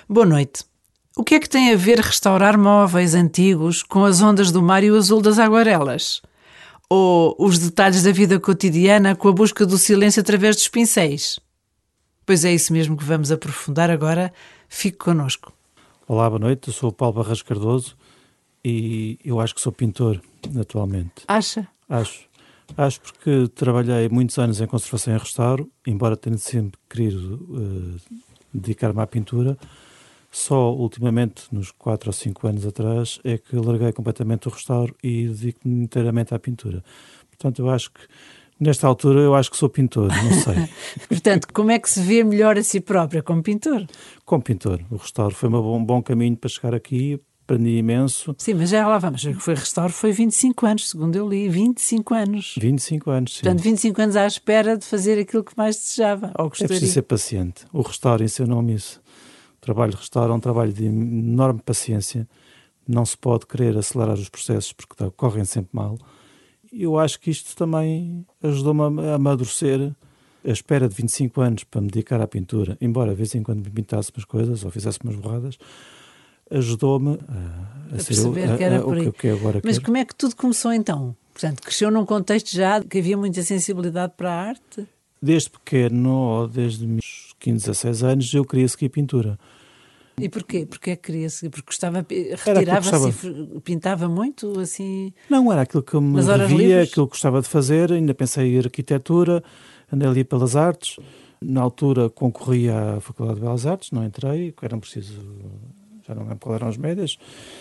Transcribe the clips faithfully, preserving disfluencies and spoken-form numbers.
Boa noite. O que é que tem a ver restaurar móveis antigos com as ondas do mar e o azul das aguarelas? Ou os detalhes da vida cotidiana com a busca do silêncio através dos pincéis? Pois é isso mesmo que vamos aprofundar agora. Fique connosco. Olá, boa noite. Eu sou o Paulo Barras Cardoso e eu acho que sou pintor atualmente. Acha? Acho. Acho porque trabalhei muitos anos em conservação e restauro, embora tenha sempre querido uh, dedicar-me à pintura. Só ultimamente, nos quatro ou cinco anos atrás, é que larguei completamente o restauro e dedico-me inteiramente à pintura. Portanto, eu acho que, nesta altura, eu acho que sou pintor, não sei. Portanto, como é que se vê melhor a si própria como pintor? Como pintor. O restauro foi um bom, bom caminho para chegar aqui, aprendi imenso. Sim, mas já lá vamos. Foi restauro, foi vinte e cinco anos, segundo eu li. vinte e cinco anos. vinte e cinco anos, sim. Portanto, vinte e cinco anos à espera de fazer aquilo que mais desejava, ou É gostaria. preciso ser paciente. O restauro ensinou-me isso. O trabalho de restauro é um trabalho de enorme paciência. Não se pode querer acelerar os processos porque correm sempre mal. Eu acho que isto também ajudou-me a amadurecer. A espera de vinte e cinco anos para me dedicar à pintura, embora de vez em quando me pintasse umas coisas ou fizesse umas borradas, ajudou-me a, a, A ser perceber o, a, que era a, por aí. o que eu agora Mas quero. como é que tudo começou então? Portanto, cresceu num contexto já que havia muita sensibilidade para a arte? Desde pequeno, ou desde meus quinze, dezasseis anos, eu queria seguir pintura. E porquê? Porque é que queria seguir? Porque gostava, gostava. retirava-se e pintava muito, assim? Não, era aquilo que eu me Nas horas revia, livres? aquilo que gostava de fazer. Ainda pensei em arquitetura, andei ali pelas artes. Na altura concorri à Faculdade de Belas Artes, não entrei, eram preciso, já não lembro qual eram as médias,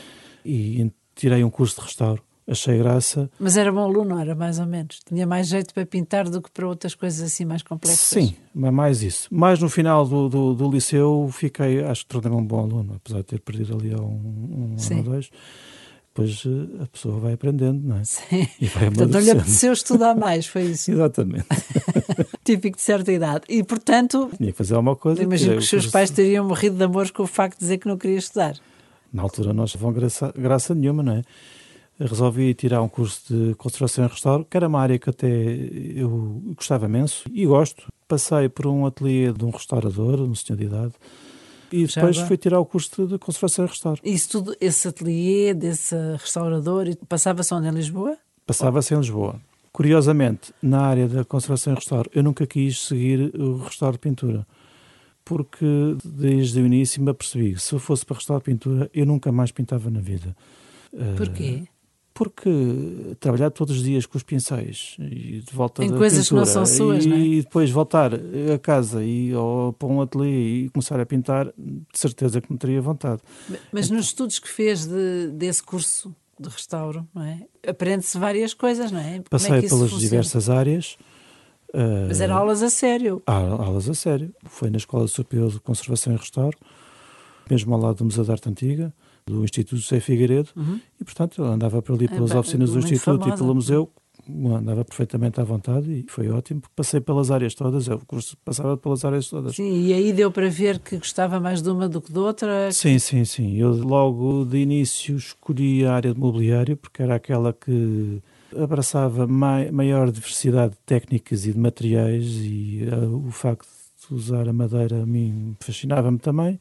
e tirei um curso de restauro. Achei graça. Mas era bom aluno, era mais ou menos? Tinha mais jeito para pintar do que para outras coisas assim mais complexas? Sim, mas mais isso. Mais no final do, do, do liceu fiquei, acho que tornei-me um bom aluno, apesar de ter perdido ali um, um ano ou dois. Depois a pessoa vai aprendendo, não é? Sim. E vai Portanto, não lhe apeteceu estudar mais, foi isso? Exatamente. Típico de certa idade. E, portanto, tinha que fazer alguma coisa. imagino que os seus curso. pais teriam morrido de amores com o facto de dizer que não queria estudar. Na altura não achavam graça, graça nenhuma, não é? Resolvi tirar um curso de conservação e restauro, que era uma área que até eu gostava imenso e gosto. Passei por um ateliê de um restaurador, um senhor de idade, e depois fui tirar o curso de conservação e restauro. Isso tudo, esse ateliê, desse restaurador, passava-se onde, em Lisboa? Passava-se em Lisboa. Curiosamente, na área da conservação e restauro, eu nunca quis seguir o restauro de pintura, porque desde o início me apercebi que se eu fosse para restaurar pintura, eu nunca mais pintava na vida. Porquê? Porque trabalhar todos os dias com os pincéis e de volta em da coisas pintura, que não são suas, e, não é? E depois voltar a casa e, ou para um ateliê e começar a pintar, de certeza que não teria vontade. Mas então, nos estudos que fez de, desse curso de restauro, não é? Aprende-se várias coisas, não é? Passei Como é que isso pelas funciona? diversas áreas. Mas eram aulas a sério? Uh, aulas a sério. Foi na Escola Superior de Conservação e Restauro, mesmo ao lado do Museu de Arte Antiga, do Instituto José Figueiredo, uhum. E, portanto, eu andava por ali pelas é, oficinas do Instituto famosa. E pelo museu, andava perfeitamente à vontade e foi ótimo, porque passei pelas áreas todas, o curso passava pelas áreas todas. Sim, e aí deu para ver que gostava mais de uma do que de outra? Sim, sim, sim. Eu logo de início escolhi a área de mobiliário, porque era aquela que abraçava mai, maior diversidade de técnicas e de materiais, e uh, o facto de usar a madeira a mim fascinava-me também.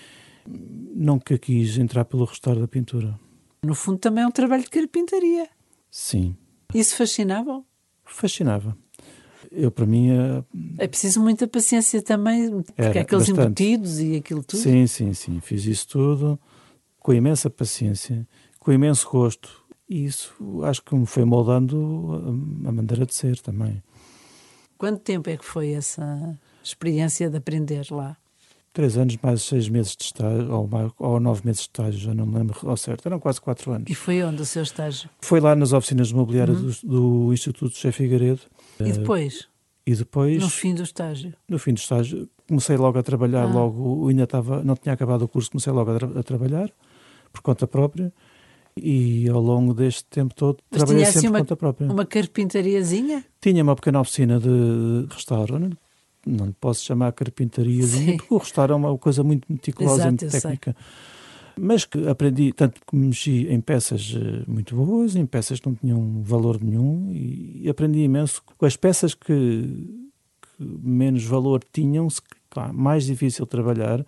Nunca quis entrar pelo restauro da pintura. No fundo também é um trabalho de carpintaria. Sim. Isso fascinava? Fascinava. Eu, para mim... É, é preciso muita paciência também, porque era, aqueles bastante. embutidos e aquilo tudo. Sim, sim, sim. Fiz isso tudo com imensa paciência, com imenso gosto. E isso acho que me foi moldando a, a maneira de ser também. Quanto tempo é que foi essa experiência de aprender lá? Três anos mais seis meses de estágio, ou, mais, ou nove meses de estágio, já não me lembro ao certo, eram quase quatro anos. E foi onde o seu estágio? Foi lá nas oficinas de mobiliário uhum. do, do Instituto José Figueiredo. E depois? Uh, e depois? No fim do estágio? No fim do estágio, comecei logo a trabalhar, ah. logo, ainda estava, não tinha acabado o curso, comecei logo a, tra- a trabalhar, por conta própria, e ao longo deste tempo todo Mas trabalhei tinha, sempre assim, uma, por conta própria. Uma carpintariazinha? Tinha uma pequena oficina de restauro, não Não lhe posso chamar carpintariazinha, porque o restauro é uma coisa muito meticulosa, muito técnica. Mas que aprendi, tanto que mexi em peças muito boas, em peças que não tinham valor nenhum, e aprendi imenso com as peças que, que menos valor tinham, claro, mais difícil trabalhar,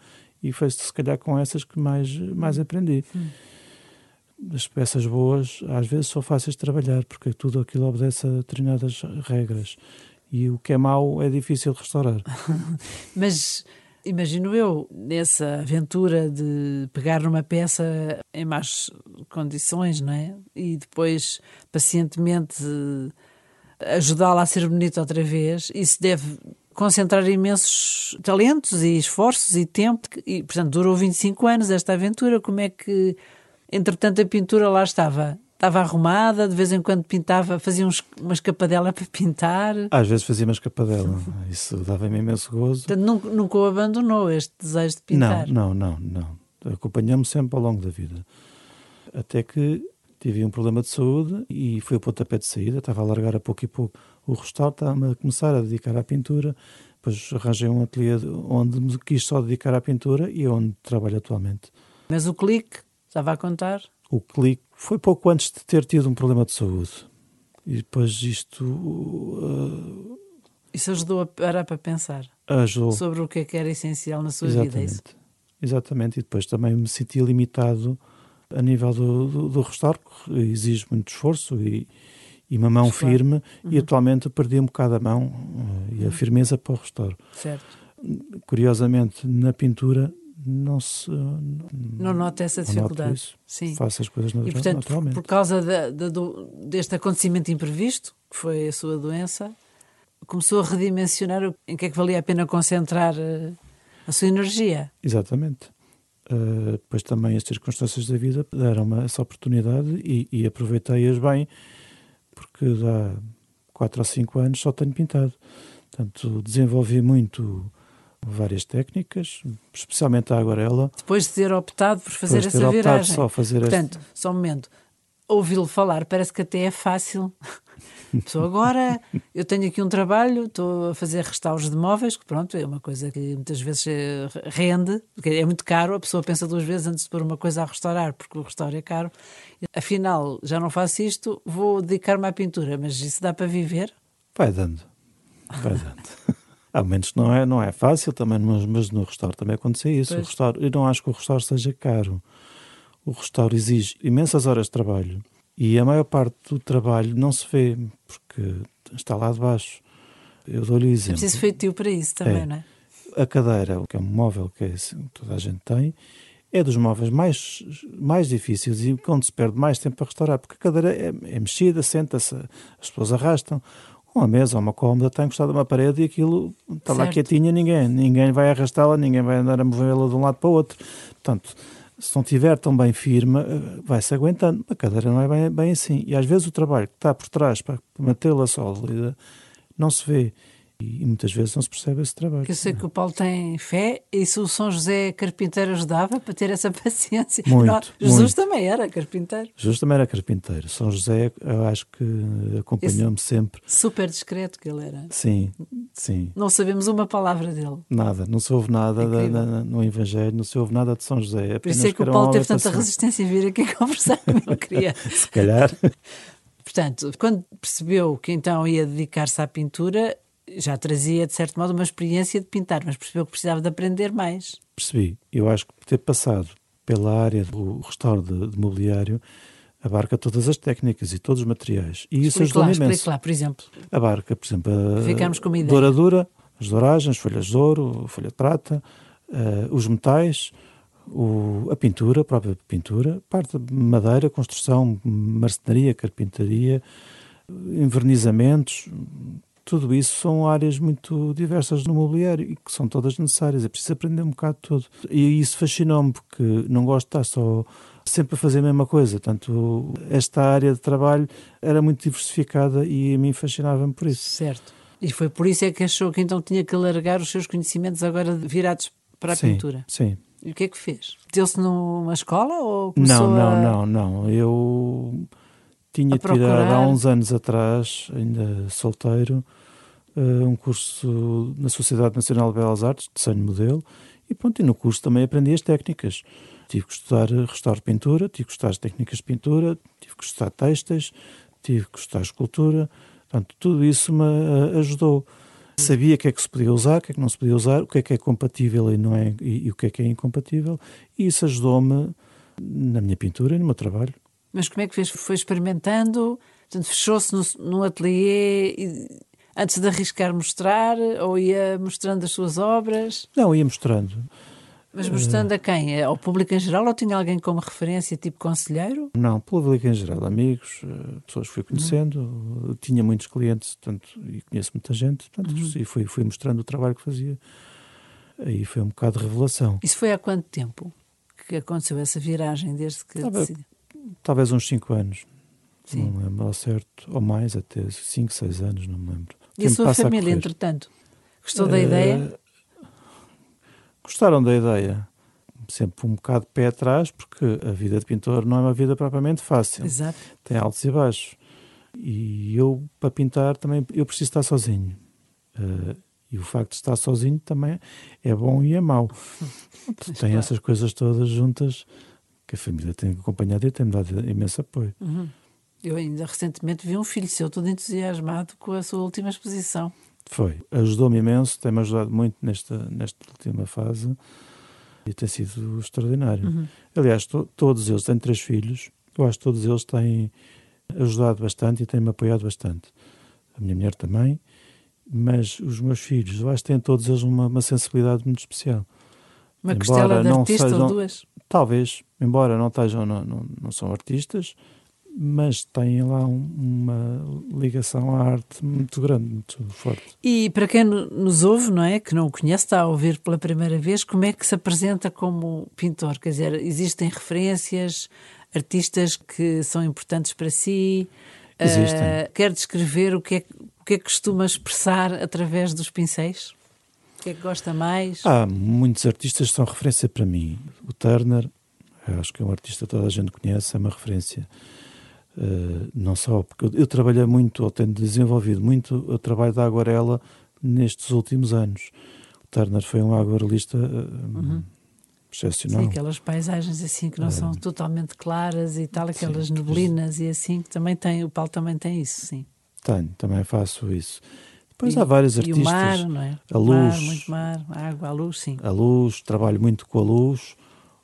e foi se calhar com essas que mais, mais aprendi. Hum. As peças boas às vezes são fáceis de trabalhar, porque tudo aquilo obedece a determinadas regras, e o que é mau é difícil de restaurar. Mas imagino eu, nessa aventura de pegar numa peça em más condições, não é? E depois pacientemente ajudá-la a ser bonita outra vez, isso deve concentrar imensos talentos e esforços e tempo, e portanto durou vinte e cinco anos esta aventura. Como é que, entretanto, a pintura lá estava? Estava arrumada, de vez em quando pintava, fazia uns, uma escapadela para pintar? Às vezes fazia uma escapadela, isso dava-me imenso gozo. Portanto, nunca, nunca o abandonou, este desejo de pintar? Não, não, não, não. Acompanhamos sempre ao longo da vida. Até que tive um problema de saúde e foi o pontapé de saída, estava a largar a pouco e pouco o restauro, estava a começar a dedicar à pintura, depois arranjei um ateliê onde me quis só dedicar à pintura e é onde trabalho atualmente. Mas o clique, estava a contar? O clique foi pouco antes de ter tido um problema de saúde. E depois isto... Uh, isso ajudou a parar para pensar ajudou. Sobre o que é que era essencial na sua Exatamente. vida, é isso? Exatamente, e depois também me senti limitado a nível do, do, do restauro, que exige muito esforço e, e uma mão claro. firme, uhum. e atualmente perdi um bocado a mão uh, e a firmeza para o restauro. Certo. Curiosamente, na pintura não se... Não, não nota essa dificuldade. Isso. Sim. Faço as coisas natural, e, portanto, naturalmente. Por, por causa da, da, do, deste acontecimento imprevisto, que foi a sua doença, começou a redimensionar em que é que valia a pena concentrar uh, a sua energia. Exatamente. Uh, depois também as circunstâncias da vida deram-me essa oportunidade e, e aproveitei-as bem, porque há quatro ou cinco anos só tenho pintado. Portanto, desenvolvi muito várias técnicas, especialmente a aguarela. Depois de ter optado por fazer Depois de ter essa optado viragem. Só fazer Portanto, este... só um momento. Ouvi-lo falar, parece que até é fácil. Só agora eu tenho aqui um trabalho, estou a fazer restauros de móveis, que pronto, é uma coisa que muitas vezes rende, porque é muito caro, a pessoa pensa duas vezes antes de pôr uma coisa a restaurar, porque o restauro é caro. Afinal, já não faço isto, vou dedicar-me à pintura, mas isso dá para viver? Vai dando, vai dando. Há momentos que não é, não é fácil também, mas, mas no restauro também acontece isso. O restauro, eu não acho que o restauro seja caro. O restauro exige imensas horas de trabalho e a maior parte do trabalho não se vê, porque está lá de baixo. Eu dou-lhe exemplo. É preciso feitio para isso também, é, não é? A cadeira, que é um móvel que é, toda a gente tem, é dos móveis mais, mais difíceis e onde se perde mais tempo para restaurar, porque a cadeira é, é mexida, senta-se, as pessoas arrastam. Uma mesa ou uma cômoda está encostada a uma parede e aquilo está certo. Lá quietinha, ninguém, ninguém vai arrastá-la, ninguém vai andar a movê-la de um lado para o outro. Portanto, se não estiver tão bem firme, vai-se aguentando. A cadeira não é bem, bem assim. E às vezes o trabalho que está por trás para mantê-la sólida não se vê. E muitas vezes não se percebe esse trabalho. Eu sei que o Paulo tem fé, e se o São José carpinteiro ajudava para ter essa paciência? Muito, não, Jesus muito. também era carpinteiro. Jesus também era carpinteiro. São José, eu acho que acompanhou-me sempre. Super discreto que ele era. Sim, sim. Não sabemos uma palavra dele. Nada, não se ouve nada da, da, no Evangelho, não se ouve nada de São José. Por isso é que o Paulo teve tanta resistência em vir aqui conversar, não queria. Se calhar. Portanto, quando percebeu que então ia dedicar-se à pintura, já trazia, de certo modo, uma experiência de pintar, mas percebeu que precisava de aprender mais. Percebi. Eu acho que ter passado pela área do restauro de, de mobiliário abarca todas as técnicas e todos os materiais. E isso ajuda imenso. Explique lá, por exemplo. Abarca, por exemplo, a Ficamos com uma ideia. douradura, as douragens, folhas de ouro, folha de prata, uh, os metais, o, a pintura, a própria pintura, parte de madeira, construção, marcenaria, carpintaria, envernizamentos. Tudo isso são áreas muito diversas no mobiliário e que são todas necessárias. É preciso aprender um bocado de tudo. E isso fascinou-me, porque não gosto de estar só sempre a fazer a mesma coisa. Portanto, esta área de trabalho era muito diversificada e a mim fascinava-me por isso. Certo. E foi por isso é que achou que então tinha que alargar os seus conhecimentos agora virados para a sim, pintura. Sim. E o que é que fez? Meteu-se numa escola ou começou Não, a... não, não, não. Eu tinha tirado há uns anos atrás, ainda solteiro, um curso na Sociedade Nacional de Belas Artes, de desenho modelo, e pronto, e no curso também aprendi as técnicas. Tive que estudar restauro de pintura, tive que estudar as técnicas de pintura, tive que estudar textos, tive que estudar escultura, portanto, tudo isso me ajudou. Sabia o que é que se podia usar, o que é que não se podia usar, o que é que é compatível e, não é, e, e o que é que é incompatível. E isso ajudou-me na minha pintura e no meu trabalho. Mas como é que fez? Foi experimentando? Portanto, fechou-se no, no ateliê e, antes de arriscar mostrar? Ou ia mostrando as suas obras? Não, ia mostrando. Mas mostrando a quem? Ao público em geral ou tinha alguém como referência, tipo conselheiro? Não, público em geral, amigos, pessoas que fui conhecendo. Uhum. Tinha muitos clientes, portanto, e conheço muita gente, portanto, uhum. e fui, fui mostrando o trabalho que fazia. Aí foi um bocado de revelação. Isso foi há quanto tempo que aconteceu essa viragem, desde que talvez, decidi? Talvez uns cinco anos. Sim. Não me lembro ao certo, ou mais, até cinco, seis anos, não me lembro. E a sua família, a entretanto, gostou uh, da ideia? Gostaram da ideia. Sempre um bocado de pé atrás, porque a vida de pintor não é uma vida propriamente fácil. Exato. Tem altos e baixos. E eu, para pintar, também eu preciso estar sozinho. Uh, e o facto de estar sozinho também é bom e é mau. Tem claro. Essas coisas todas juntas que a família tem acompanhado e tem-me dado imenso apoio. Uhum. Eu ainda recentemente vi um filho seu todo entusiasmado com a sua última exposição. Foi. Ajudou-me imenso, tem-me ajudado muito nesta, nesta última fase e tem sido extraordinário. Uhum. Aliás, to, todos eles, têm três filhos, eu acho que todos eles têm ajudado bastante e têm-me apoiado bastante. A minha mulher também, mas os meus filhos, eu acho que têm todos eles uma, uma sensibilidade muito especial. Uma embora costela de artista sejam, ou duas? Talvez, embora não, estejam, não, não, não são artistas, mas têm lá um, uma ligação à arte muito grande, muito forte. E para quem nos ouve, não é, que não o conhece, está a ouvir pela primeira vez, como é que se apresenta como pintor? Quer dizer, existem referências, artistas que são importantes para si? Existem. Uh, quer descrever o que, é, o que é que costuma expressar através dos pincéis? O que é que gosta mais? Há muitos artistas que são referência para mim. O Turner, acho que é um artista que toda a gente conhece, é uma referência. Uh, não só, porque eu, eu trabalhei muito, ou tenho desenvolvido muito o trabalho da aguarela nestes últimos anos. O Turner foi um aguarelista uh, uhum. excepcional. Sim, aquelas paisagens assim que não uh, são totalmente claras e tal, aquelas sim, neblinas e assim, que também tem, o Paulo também tem isso, sim. Tenho, também faço isso. Depois e, há vários e artistas. E o mar, não é? A o luz. Mar, muito mar, a água, a luz, sim. A luz, trabalho muito com a luz.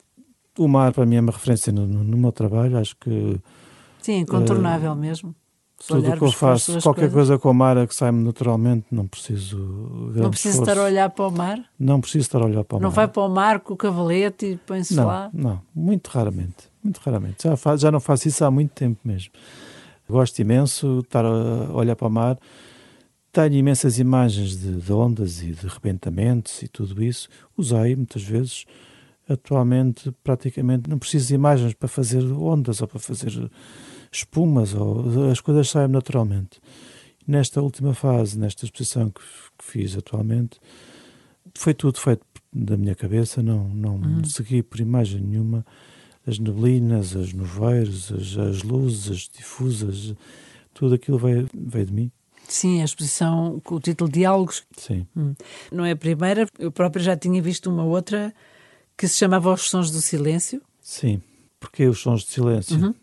O mar para mim é uma referência no, no, no meu trabalho, acho que sim, incontornável uh, mesmo. Se tudo o que eu faço, qualquer coisas. coisa com o mar é que sai-me naturalmente, não preciso Não preciso estar a olhar para o mar? Não preciso estar a olhar para o não mar. Não vai para o mar com o cavalete e põe-se não, lá? Não, muito raramente. Muito raramente. Já, faz, já não faço isso há muito tempo mesmo. Gosto imenso de estar a olhar para o mar. Tenho imensas imagens de, de ondas e de rebentamentos e tudo isso. Usei muitas vezes. Atualmente, praticamente, não preciso de imagens para fazer ondas ou para fazer espumas, ou as coisas saem naturalmente. Nesta última fase, nesta exposição que, que fiz atualmente, foi tudo feito da minha cabeça, não, não uhum. segui por imagem nenhuma as neblinas, as nevoeiros, as, as luzes, as difusas, tudo aquilo veio, veio de mim. Sim, a exposição com o título Diálogos. Sim. Hum. Não é a primeira, eu própria já tinha visto uma outra que se chamava Os Sons do Silêncio. Sim, porque os Sons do Silêncio. Uhum.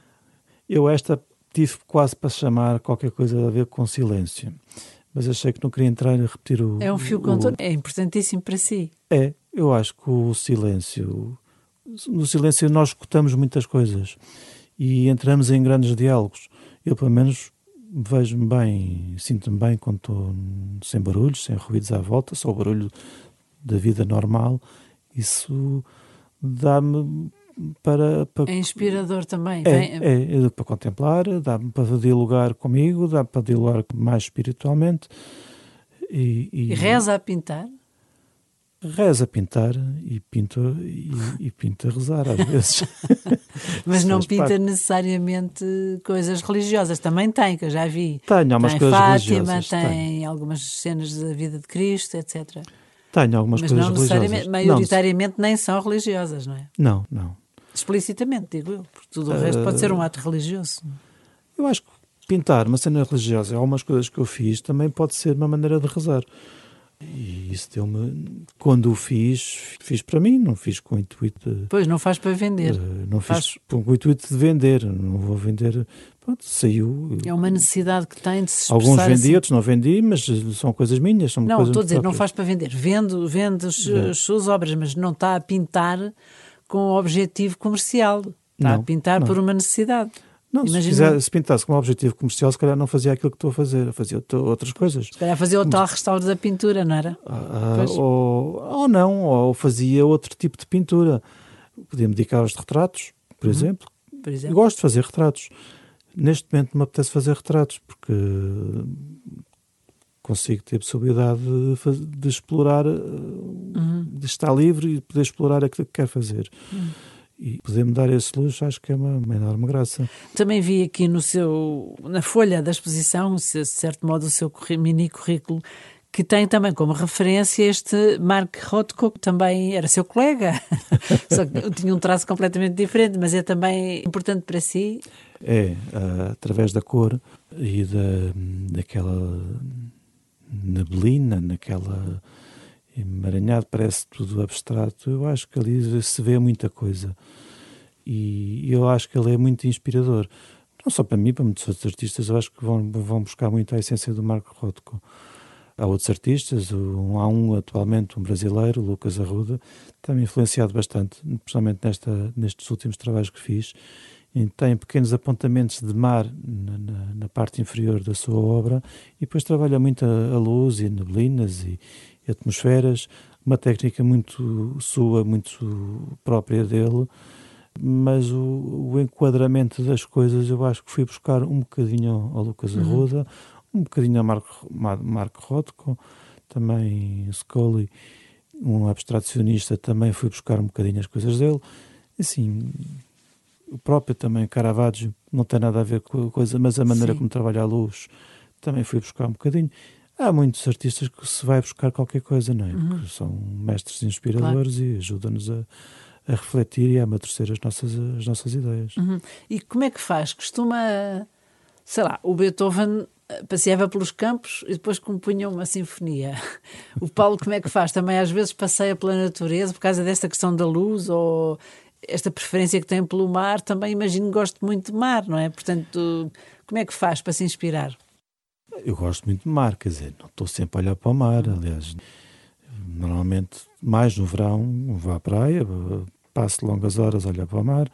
Eu esta tive quase para chamar qualquer coisa a ver com silêncio, mas achei que não queria entrar e repetir o... É um fio condutor, é importantíssimo para si. É, eu acho que o silêncio... No silêncio nós escutamos muitas coisas e entramos em grandes diálogos. Eu, pelo menos, vejo-me bem, sinto-me bem quando estou sem barulhos, sem ruídos à volta, só o barulho da vida normal. Isso dá-me para, para... É inspirador também. É, Vem... é, é para contemplar, dá-me para dialogar comigo, dá-me para dialogar mais espiritualmente. E, e... e reza a pintar? Reza a pintar e pinto, e, e pinto a rezar às vezes. Mas não pinta parte. necessariamente coisas religiosas. Também tem, que eu já vi. Tenho algumas tem coisas Fátima, religiosas. Tem tenho. algumas cenas da vida de Cristo, etcétera. Tenho algumas Mas coisas não religiosas. maioritariamente não, nem são religiosas, não é? Não, não. Explicitamente, digo eu, porque tudo o resto uh, pode ser um ato religioso. Eu acho que pintar uma cena religiosa, algumas coisas que eu fiz, também pode ser uma maneira de rezar. E isso deu-me... Quando o fiz, fiz para mim, não fiz com o intuito de... Pois, não faz para vender. Uh, não faz... fiz com o intuito de vender. Não vou vender... Pronto, saiu... É uma necessidade que tem de se expressar. Alguns vendi, assim. Outros não vendi, mas são coisas minhas. São não, coisas estou a dizer, próprias. não faz para vender. Vende, vende as, as suas obras, mas não está a pintar com o objetivo comercial. Está não, a pintar não. por uma necessidade. Não, se, quiser, se pintasse com um objetivo comercial, se calhar não fazia aquilo que estou a fazer, fazia outras coisas. Se calhar fazia o tal restauro da pintura, não era? Ah, ou, ou não, ou fazia outro tipo de pintura. Podia-me dedicar aos retratos, por, uhum. exemplo. por exemplo. Eu gosto de fazer retratos. Neste momento não me apetece fazer retratos, porque consigo ter a possibilidade de, fazer, de explorar, uhum. de estar livre e poder explorar aquilo que quero fazer. Uhum. E poder-me dar esse luxo, acho que é uma, uma enorme graça. Também vi aqui no seu, na folha da exposição, de certo modo, o seu mini currículo, que tem também como referência este Mark Rothko, que também era seu colega, só que tinha um traço completamente diferente, mas é também importante para si. É, uh, através da cor e da, daquela neblina, naquela... emaranhado, parece tudo abstrato. Eu acho que ali se vê muita coisa e eu acho que ele é muito inspirador, não só para mim, para muitos outros artistas. Eu acho que vão, vão buscar muito a essência do Marco Rothko. Há outros artistas, um, há um atualmente, um brasileiro, Lucas Arruda, tem-me influenciado bastante, principalmente nesta, nestes últimos trabalhos que fiz. E tem pequenos apontamentos de mar na, na, na parte inferior da sua obra e depois trabalha muito a, a luz e neblinas e atmosferas, uma técnica muito sua, muito própria dele, mas o, o enquadramento das coisas eu acho que fui buscar um bocadinho ao Lucas Arruda, uhum. um bocadinho a Marco, Marco Rothko, também Scully, um abstracionista, também fui buscar um bocadinho as coisas dele. Assim, o próprio também Caravaggio não tem nada a ver com a coisa, mas a maneira Sim. como trabalha a luz também fui buscar um bocadinho. Há muitos artistas que se vai buscar qualquer coisa, não é? Uhum. Porque são mestres inspiradores claro. E ajudam-nos a, a refletir e a amadurecer as nossas, as nossas ideias. Uhum. E como é que faz? Costuma, sei lá, o Beethoven passeava pelos campos e depois compunha uma sinfonia. O Paulo como é que faz? Também às vezes passeia pela natureza por causa desta questão da luz ou esta preferência que tem pelo mar? Também imagino que gosto muito de mar, não é? Portanto, como é que faz para se inspirar? Eu gosto muito de mar, quer dizer, não estou sempre a olhar para o mar, aliás, normalmente mais no verão vou à praia, passo longas horas a olhar para o mar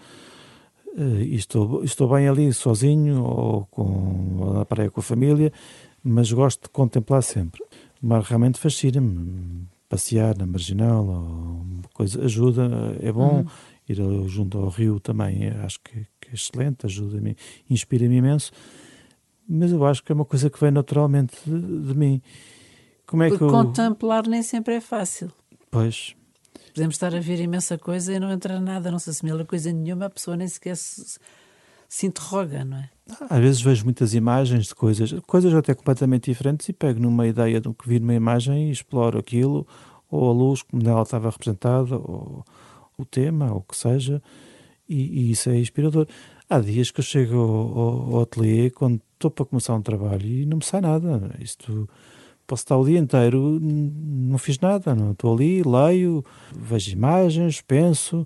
e estou, estou bem ali sozinho ou, com, ou na praia com a família, mas gosto de contemplar sempre. O mar realmente fascina-me, passear na marginal ou coisa, ajuda, é bom, uhum. ir junto ao rio também acho que, que é excelente, ajuda-me, inspira-me imenso. Mas eu acho que é uma coisa que vem naturalmente de, de mim. Como é Porque que eu... contemplar nem sempre é fácil. Pois. Podemos estar a ver imensa coisa e não entrar nada, não se assimila coisa nenhuma, a pessoa nem sequer se, se interroga, não é? Às vezes vejo muitas imagens de coisas, coisas até completamente diferentes e pego numa ideia do que vi numa imagem e exploro aquilo, ou a luz como ela estava representada, ou o tema, ou o que seja, e, e isso é inspirador. Há dias que eu chego ao, ao, ao ateliê quando estou para começar um trabalho e não me sai nada. Isto, posso estar o dia inteiro, não fiz nada, não estou ali, leio, vejo imagens, penso,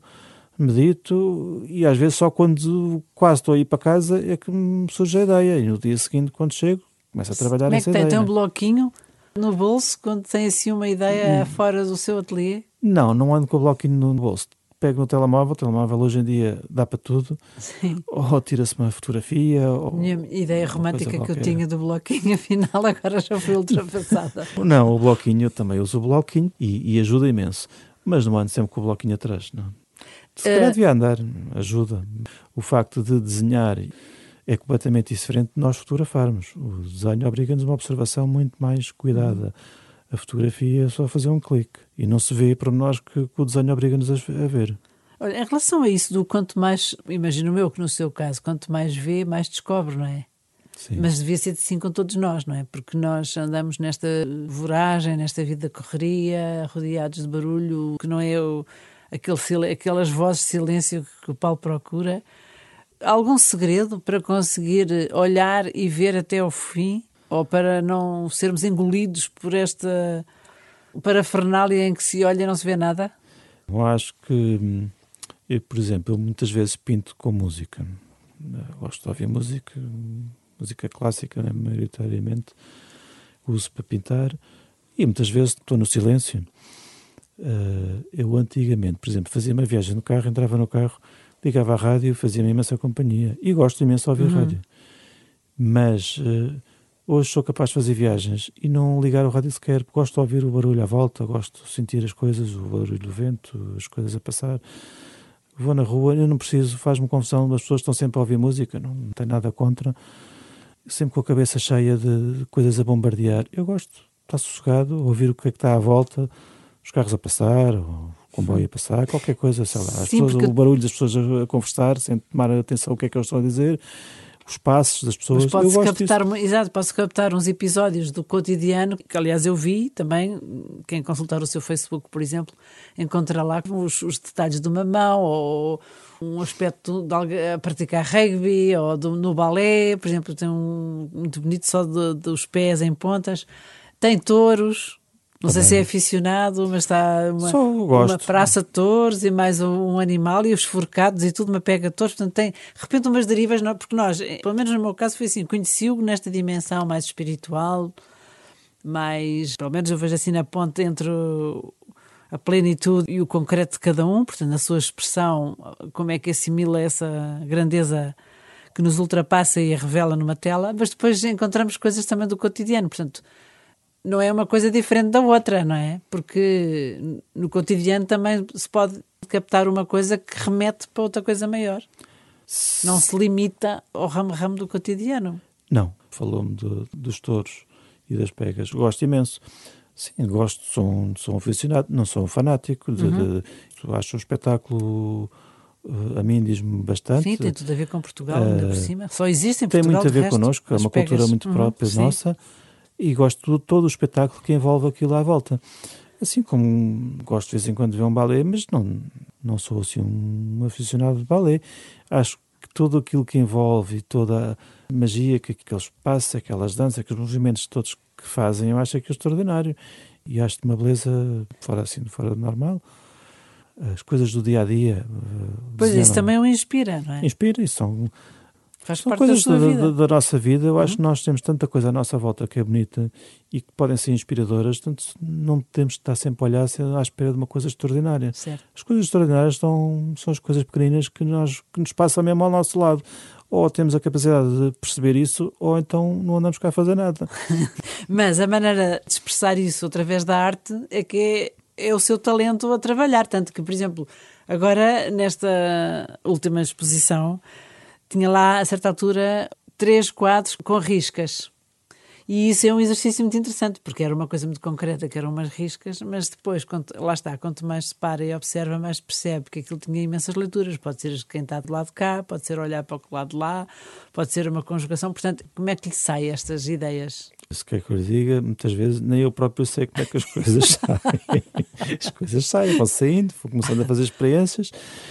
medito e às vezes só quando quase estou a ir para casa é que me surge a ideia e no dia seguinte quando chego começo a trabalhar nessa ideia. Como é que tem? Tem um bloquinho no bolso quando tem assim uma ideia hum. fora do seu ateliê? Não, não ando com o bloquinho no bolso. Pego no telemóvel, o telemóvel hoje em dia dá para tudo. Sim. Ou tira-se uma fotografia. Ou minha ideia romântica que eu tinha do bloquinho, afinal, agora já foi ultrapassada. Não, o bloquinho, eu também uso o bloquinho e, e ajuda imenso. Mas não ando sempre com o bloquinho atrás, não. Se calhar uh... devia andar, ajuda. O facto de desenhar é completamente diferente de nós fotografarmos. O desenho obriga-nos a uma observação muito mais cuidada. Uhum. A fotografia é só fazer um clique e não se vê por nós que, que o desenho obriga-nos a ver. Olha, em relação a isso do quanto mais, imagino eu que no seu caso, quanto mais vê, mais descobre, não é? Sim. Mas devia ser assim com todos nós, não é? Porque nós andamos nesta voragem, nesta vida da correria, rodeados de barulho, que não é o, aquele, aquelas vozes de silêncio que o Paulo procura. Há algum segredo para conseguir olhar e ver até ao fim? Ou para não sermos engolidos por esta parafernália em que se olha e não se vê nada? Eu acho que, eu, por exemplo, eu muitas vezes pinto com música. Eu gosto de ouvir música, música clássica, né, maioritariamente. Uso para pintar e muitas vezes estou no silêncio. Eu antigamente, por exemplo, fazia uma viagem no carro, entrava no carro, ligava à rádio, fazia-me imensa companhia. E gosto imenso de ouvir Uhum. rádio. Mas uh, hoje sou capaz de fazer viagens e não ligar o rádio sequer. Gosto de ouvir o barulho à volta, gosto de sentir as coisas, o barulho do vento, as coisas a passar. Vou na rua, eu não preciso, faz-me confusão, as pessoas estão sempre a ouvir música, não, não tenho nada contra. Sempre com a cabeça cheia de coisas a bombardear. Eu gosto de estar sossegado, ouvir o que é que está à volta, os carros a passar, o comboio a passar, qualquer coisa, sei lá. As Sim, pessoas, porque... O barulho das pessoas a conversar, sem tomar atenção ao que é que eles estão a dizer, os passos das pessoas. Mas pode-se eu gosto captar, disso. exato, pode-se captar uns episódios do cotidiano, que aliás eu vi também, quem consultar o seu Facebook, por exemplo, encontra lá os, os detalhes de uma mão, ou um aspecto de alguém a praticar rugby, ou do, no balé, por exemplo, tem um muito bonito só de, dos pés em pontas, tem touros. Não sei se é aficionado, mas está uma, uma praça de touros e mais um, um animal e os forcados e tudo, uma pega de touros. Portanto, tem, de repente, umas derivas, não, porque nós, pelo menos no meu caso, foi assim: conheci-o nesta dimensão mais espiritual, mais, pelo menos eu vejo assim na ponte entre a plenitude e o concreto de cada um, portanto, na sua expressão, como é que assimila essa grandeza que nos ultrapassa e a revela numa tela, mas depois encontramos coisas também do cotidiano, portanto. Não é uma coisa diferente da outra, não é? Porque no cotidiano também se pode captar uma coisa que remete para outra coisa maior. Não se limita ao ramo-ramo do cotidiano. Não, falou-me de, dos touros e das pegas. Gosto imenso. Sim, gosto, sou um, sou um aficionado, não sou um fanático. De, Uhum. de, acho um espetáculo, a mim diz-me bastante. Sim, tem tudo a ver com Portugal, uh, ainda por cima. Só existe em Portugal. Tem muito a ver resto, connosco, é uma pegas. cultura muito Uhum, própria sim. nossa. E gosto de todo o espetáculo que envolve aquilo à volta. Assim como gosto de vez em quando de ver um balé, mas não, não sou assim um aficionado de balé. Acho que tudo aquilo que envolve, toda a magia que aqueles passos, aquelas danças, aqueles movimentos todos que fazem, eu acho aquilo extraordinário. E acho de uma beleza fora assim, fora do normal. As coisas do dia-a-dia. Pois isso também o inspira, não é? Inspira e são... Faz São parte coisas da sua da, vida. Da, da nossa vida. Eu uhum. acho que nós temos tanta coisa à nossa volta que é bonita e que podem ser inspiradoras, portanto não temos de estar sempre a olhar à espera de uma coisa extraordinária. Certo. As coisas extraordinárias são, são as coisas pequeninas que, nós, que nos passam mesmo ao nosso lado. Ou temos a capacidade de perceber isso, ou então não andamos cá a fazer nada. Mas a maneira de expressar isso através da arte é que é, é o seu talento a trabalhar. Tanto que, por exemplo, agora nesta última exposição tinha lá, a certa altura, três quadros com riscas. E isso é um exercício muito interessante, porque era uma coisa muito concreta, que eram umas riscas, mas depois, quanto, lá está, quanto mais se para e observa, mais percebe que aquilo tinha imensas leituras. Pode ser quem está do lado de cá, pode ser olhar para o lado de lá, pode ser uma conjugação. Portanto, como é que lhe saem estas ideias? Se quer que eu lhe diga, muitas vezes nem eu próprio sei como é que as coisas saem. As coisas saem, vão saindo, vou começando a fazer experiências.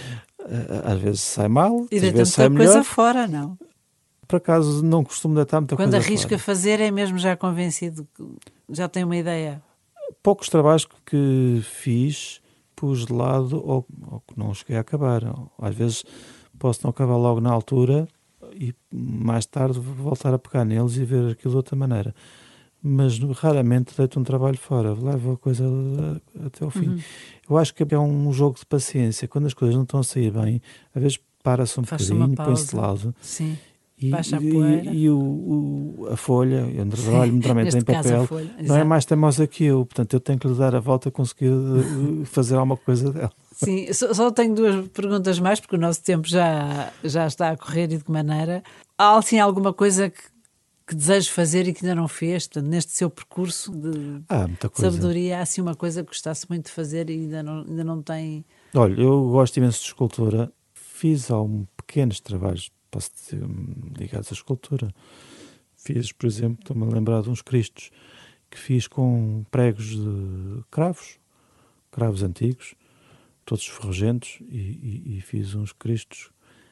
Às vezes sai mal, e às deita vezes sai muita melhor. coisa fora, não? Por acaso não costumo deitar muita Quando coisa arrisca fora. fazer é mesmo já convencido, já tem uma ideia. Poucos trabalhos que fiz pus de lado ou, ou que não cheguei a acabar. Às vezes posso não acabar logo na altura e mais tarde voltar a pegar neles e ver aquilo de outra maneira. Mas raramente deito um trabalho fora, levo a coisa até ao fim. Uhum. Eu acho que é um jogo de paciência. Quando as coisas não estão a sair bem, às vezes para-se um Faz bocadinho, põe-se de lado. Sim. E, Baixa a e, poeira. e o, o, a folha, eu trabalho normalmente em papel, folha, não é mais teimosa que eu, portanto eu tenho que lhe dar a volta a conseguir fazer alguma coisa dela. Sim, só, só tenho duas perguntas mais, porque o nosso tempo já, já está a correr e de que maneira. Há assim alguma coisa que, que desejo fazer e que ainda não fez, portanto, neste seu percurso de, ah, muita de coisa. sabedoria, há assim uma coisa que gostasse muito de fazer e ainda não, ainda não tem... Olha, eu gosto imenso de escultura, fiz alguns pequenos trabalhos, posso dizer, ligados à escultura. Fiz, por exemplo, estou-me a lembrar de uns cristos que fiz com pregos de cravos, cravos antigos, todos ferrugentos, e, e, e fiz uns cristos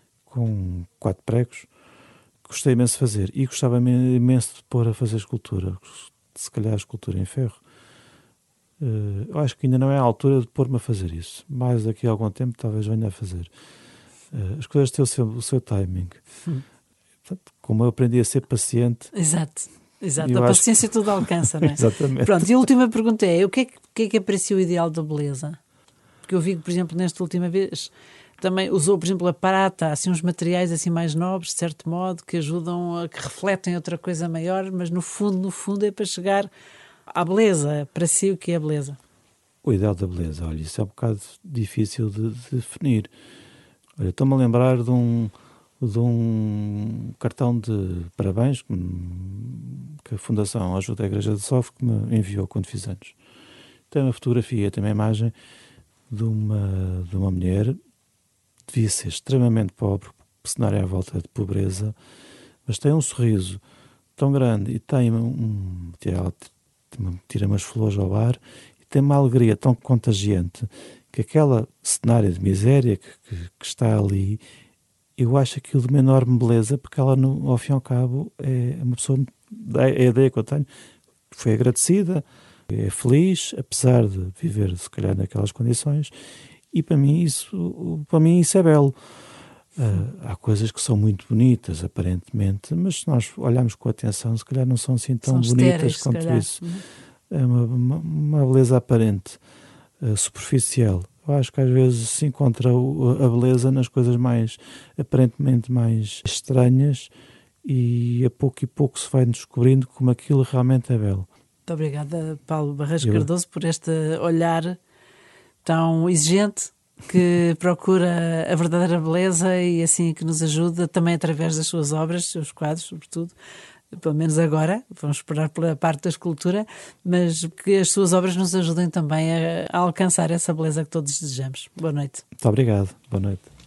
com quatro pregos. Gostei imenso de fazer e gostava imenso de pôr a fazer escultura, se calhar escultura em ferro. Uh, eu acho que ainda não é a altura de pôr-me a fazer isso. Mais daqui a algum tempo talvez venha a fazer. Uh, as coisas têm o seu, o seu timing. Hum. Portanto, como eu aprendi a ser paciente... Exato, exato. A paciência que... tudo alcança, não é? Exatamente. Pronto, e a última pergunta é, o que é que, o que é que é para si o ideal da beleza? Porque eu vi que, por exemplo, nesta última vez, também usou, por exemplo, a prata, assim, uns materiais assim mais nobres, de certo modo, que ajudam, a, que refletem outra coisa maior, mas no fundo, no fundo é para chegar à beleza. Para si, o que é a beleza? O ideal da beleza, olha, isso é um bocado difícil de, de definir. Olha, estou-me a lembrar de um, de um cartão de parabéns que, que a Fundação Ajuda a Igreja de Sofre que me enviou quando fiz anos. Tem uma fotografia, tem uma imagem de uma, de uma mulher, devia ser extremamente pobre, o cenário é à volta de pobreza, mas tem um sorriso tão grande e tem um, ela tira umas flores ao ar e tem uma alegria tão contagiante que aquela cenário de miséria que, que, que está ali, eu acho aquilo de uma enorme beleza, porque ela, no, ao fim e ao cabo, é uma pessoa, é a ideia que eu tenho, foi agradecida, é feliz, apesar de viver, se calhar, naquelas condições, e para mim isso, para mim isso é belo. Uh, há coisas que são muito bonitas, aparentemente, mas se nós olharmos com atenção, se calhar não são assim tão são bonitas estéreis, quanto isso. É uma, uma, uma beleza aparente, uh, superficial. Eu acho que às vezes se encontra a beleza nas coisas mais, aparentemente mais estranhas, e a pouco e pouco se vai descobrindo como aquilo realmente é belo. Muito obrigada, Paulo Barreiros Eu... Cardoso, por este olhar tão exigente que procura a verdadeira beleza e assim que nos ajuda também através das suas obras, seus quadros, sobretudo, pelo menos agora, vamos esperar pela parte da escultura, mas que as suas obras nos ajudem também a, a alcançar essa beleza que todos desejamos. Boa noite. Muito obrigado. Boa noite.